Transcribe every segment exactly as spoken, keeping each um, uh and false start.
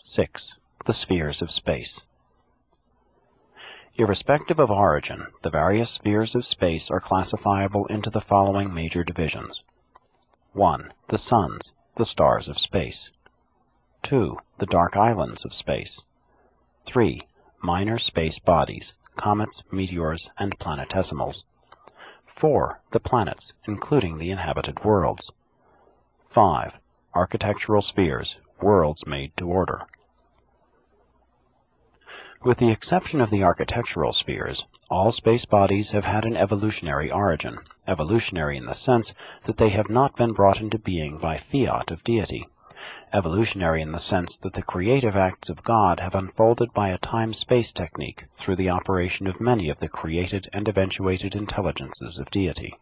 six. The spheres of space. Irrespective of origin, the various spheres of space are classifiable into the following major divisions. one. The suns, the stars of space. two. The dark islands of space. three. Minor space bodies, comets, meteors, and planetesimals. four. The planets, including the inhabited worlds. five. Architectural spheres, worlds made to order. With the exception of the architectural spheres, all space bodies have had an evolutionary origin, evolutionary in the sense that they have not been brought into being by fiat of deity, evolutionary in the sense that the creative acts of God have unfolded by a time-space technique through the operation of many of the created and eventuated intelligences of deity.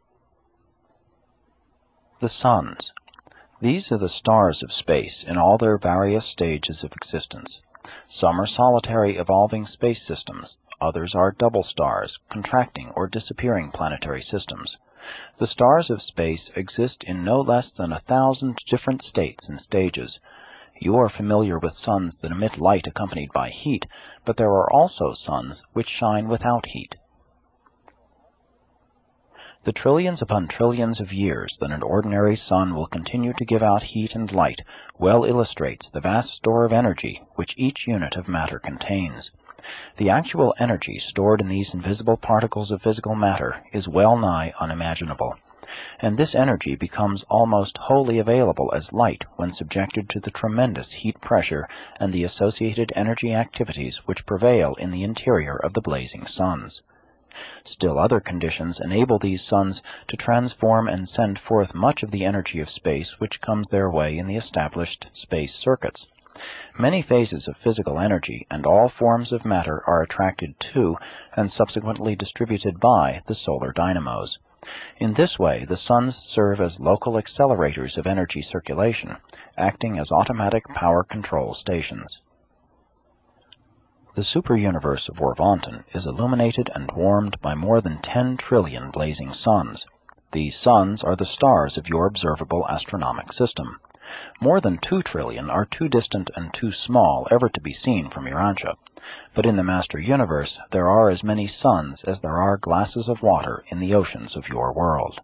The suns. These are the stars of space in all their various stages of existence. Some are solitary evolving space systems, others are double stars, contracting or disappearing planetary systems. The stars of space exist in no less than a thousand different states and stages. You are familiar with suns that emit light accompanied by heat, but there are also suns which shine without heat. The trillions upon trillions of years that an ordinary sun will continue to give out heat and light well illustrates the vast store of energy which each unit of matter contains. The actual energy stored in these invisible particles of physical matter is well nigh unimaginable, and this energy becomes almost wholly available as light when subjected to the tremendous heat pressure and the associated energy activities which prevail in the interior of the blazing suns. Still other conditions enable these suns to transform and send forth much of the energy of space which comes their way in the established space circuits. Many phases of physical energy and all forms of matter are attracted to and subsequently distributed by the solar dynamos. In this way, the suns serve as local accelerators of energy circulation, acting as automatic power control stations. The superuniverse of Orvonton is illuminated and warmed by more than ten trillion blazing suns. These suns are the stars of your observable astronomic system. More than two trillion are too distant and too small ever to be seen from Urantia, but in the master universe there are as many suns as there are glasses of water in the oceans of your world.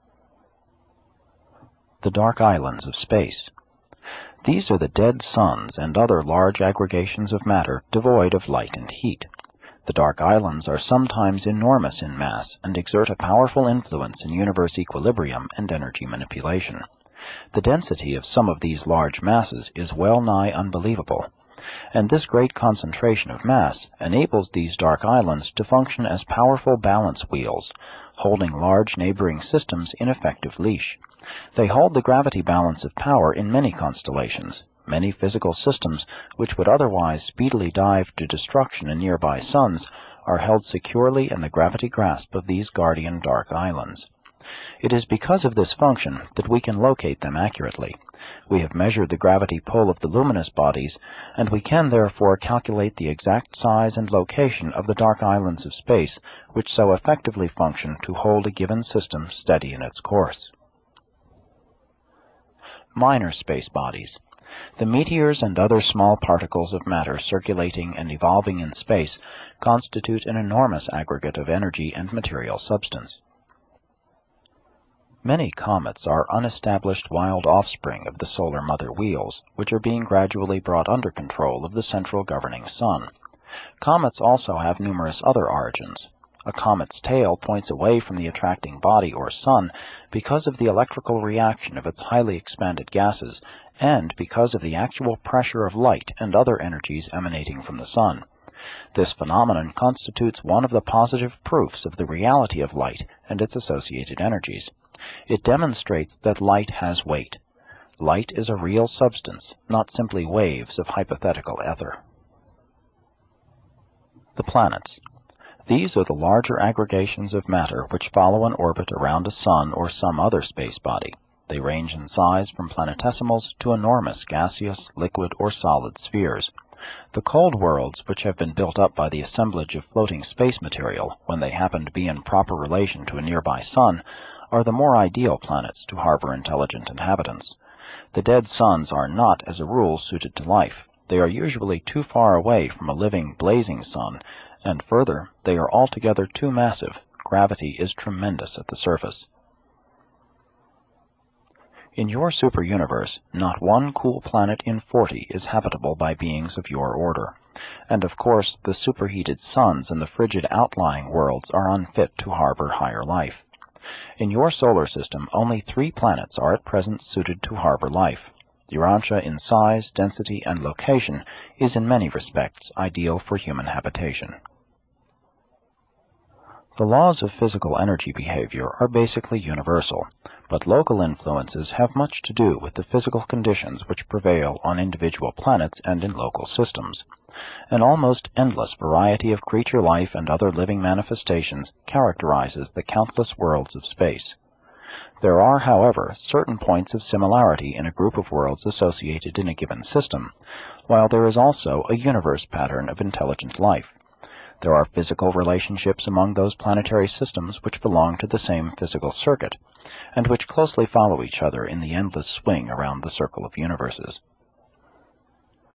The dark islands of space. These are the dead suns and other large aggregations of matter devoid of light and heat. The dark islands are sometimes enormous in mass and exert a powerful influence in universe equilibrium and energy manipulation. The density of some of these large masses is well nigh unbelievable, and this great concentration of mass enables these dark islands to function as powerful balance wheels, holding large neighboring systems in effective leash. They hold the gravity balance of power in many constellations. Many physical systems, which would otherwise speedily dive to destruction in nearby suns, are held securely in the gravity grasp of these guardian dark islands. It is because of this function that we can locate them accurately. We have measured the gravity pull of the luminous bodies, and we can therefore calculate the exact size and location of the dark islands of space, which so effectively function to hold a given system steady in its course. Minor space bodies. The meteors and other small particles of matter circulating and evolving in space constitute an enormous aggregate of energy and material substance. Many comets are unestablished wild offspring of the solar mother wheels, which are being gradually brought under control of the central governing sun. Comets also have numerous other origins. A comet's tail points away from the attracting body or sun because of the electrical reaction of its highly expanded gases and because of the actual pressure of light and other energies emanating from the sun. This phenomenon constitutes one of the positive proofs of the reality of light and its associated energies. It demonstrates that light has weight. Light is a real substance, not simply waves of hypothetical ether. The planets. These are the larger aggregations of matter which follow an orbit around a sun or some other space body. They range in size from planetesimals to enormous gaseous, liquid, or solid spheres. The cold worlds, which have been built up by the assemblage of floating space material when they happen to be in proper relation to a nearby sun, are the more ideal planets to harbor intelligent inhabitants. The dead suns are not, as a rule, suited to life. they are usually too far away from a living, blazing sun, and further, they are altogether too massive. Gravity is tremendous at the surface. In your super-universe, not one cool planet in forty is habitable by beings of your order, and of course the superheated suns and the frigid outlying worlds are unfit to harbor higher life. In your solar system, only three planets are at present suited to harbor life. Urantia in size, density, and location is in many respects ideal for human habitation. The laws of physical energy behavior are basically universal, but local influences have much to do with the physical conditions which prevail on individual planets and in local systems. An almost endless variety of creature life and other living manifestations characterizes the countless worlds of space. There are, however, certain points of similarity in a group of worlds associated in a given system, while there is also a universe pattern of intelligent life. There are physical relationships among those planetary systems which belong to the same physical circuit, and which closely follow each other in the endless swing around the circle of universes.